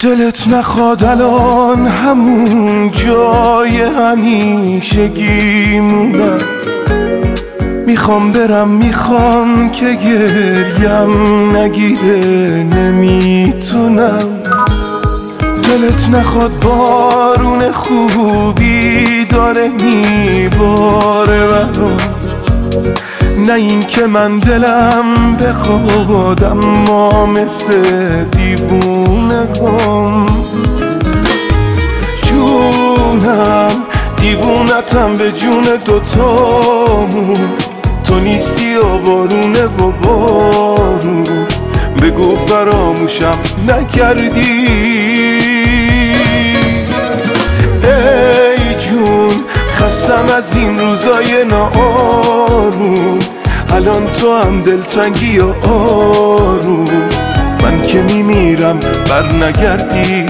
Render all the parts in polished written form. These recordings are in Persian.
دلت نخواد الان همون جای همیشگی مونم. میخوام برم، میخوام که گریم نگیره، نمیتونم. دلت نخواد بارون خوبی داره میباره برام، نه این که من دلم بخواد اما مثل دیوونه هم. جونم دیوونتم به جون دوتامون، تو نیستی و بارونه و بارون. بگو فراموشم نکردی ای جون، خستم از این روزای ناآروم. الان تو هم دلتنگی و آروم، من که میمیرم بر نگردی.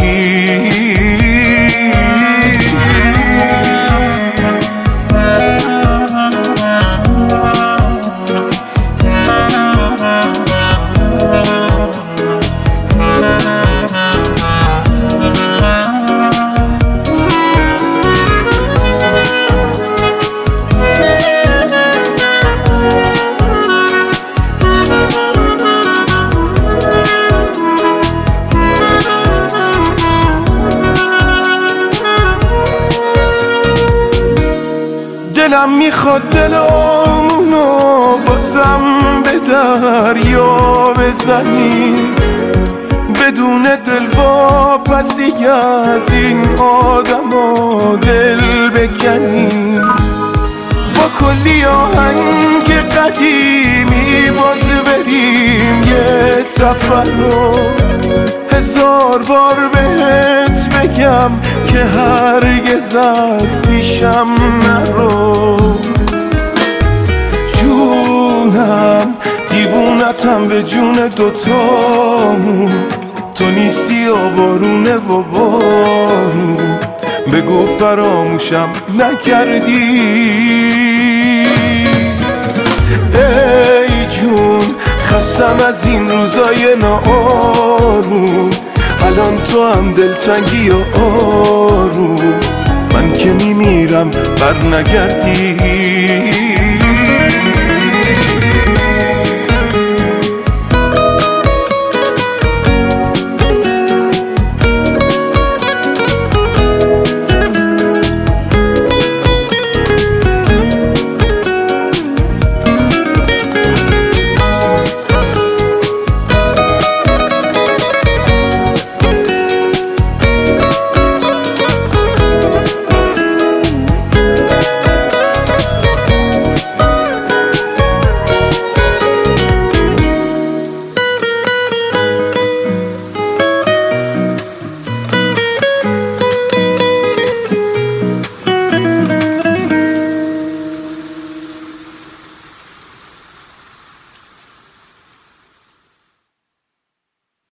دلم میخواد دلامونو بازم به دریا بزنی، بدون دلواپسی از این آدما دل بکنی. با کلی آهنگ قدیمی باز بریم یه سفر رو، 1000 بار بهت بگم که هرگز از پیشم نرو. جونم دیوونتم به جون دوتامون، تو نیستی و بارونه و بارون. بگو فراموشم نکردی ای جون، خستم از این روزای ناآروم. الان تو هم دلتنگی و آروم، من که میمیرم بر نگردی.